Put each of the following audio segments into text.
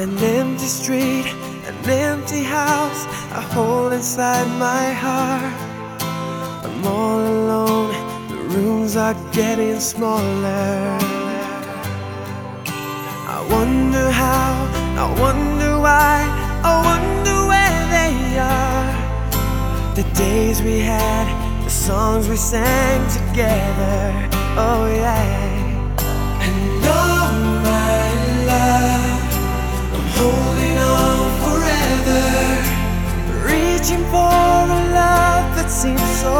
An empty street, an empty house I hold inside my heart. I'm all alone, the rooms are getting smaller. I wonder how, I wonder why, I wonder where they are. The days we had, the songs we sang together, oh yeah. And oh my love, I'm holding on forever, reaching for a love that seems so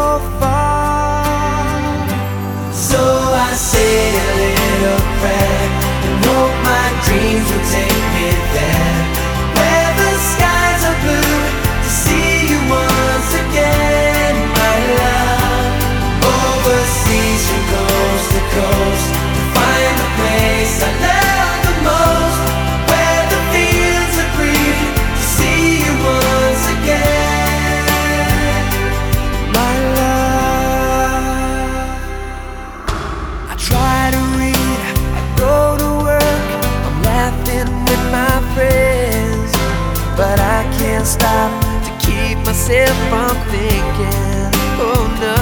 far. So I say a little prayer and hope my dreams will take me there, where the skies are blue, to see you once again, my love. Overseas from coast to coast, to find the place I love the most, where the fields are green, to see you once again, my love. I try to read, I go to work, I'm laughing with my friends, but I can't stop to keep myself from thinking, oh no.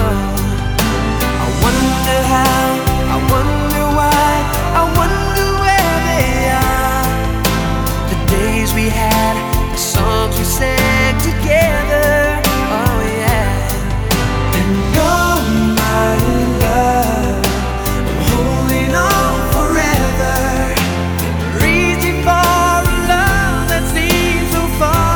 I wonder how, I wonder why, I wonder where they are. The days we had, the songs we sang together, oh yeah. And oh my love, I'm holding on forever, reaching for a love that seems so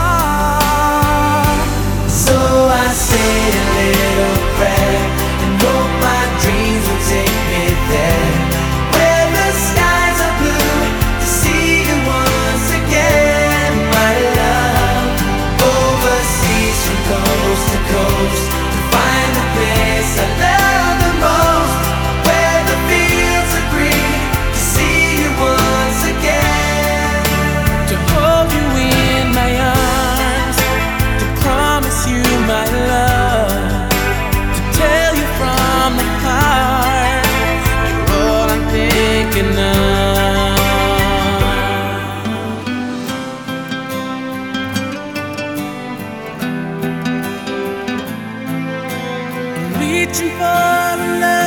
far. So I say a little prayer and hope my dreams will take me there, where the skies are blue, to see you once again, my love. Overseas from coast to coast, to find the place I love the most, where the fields are green, to see you once again, to hold you in my arms, to promise you my love, to tell you from the heart, you're all I'm thinking of. I'm reaching for a love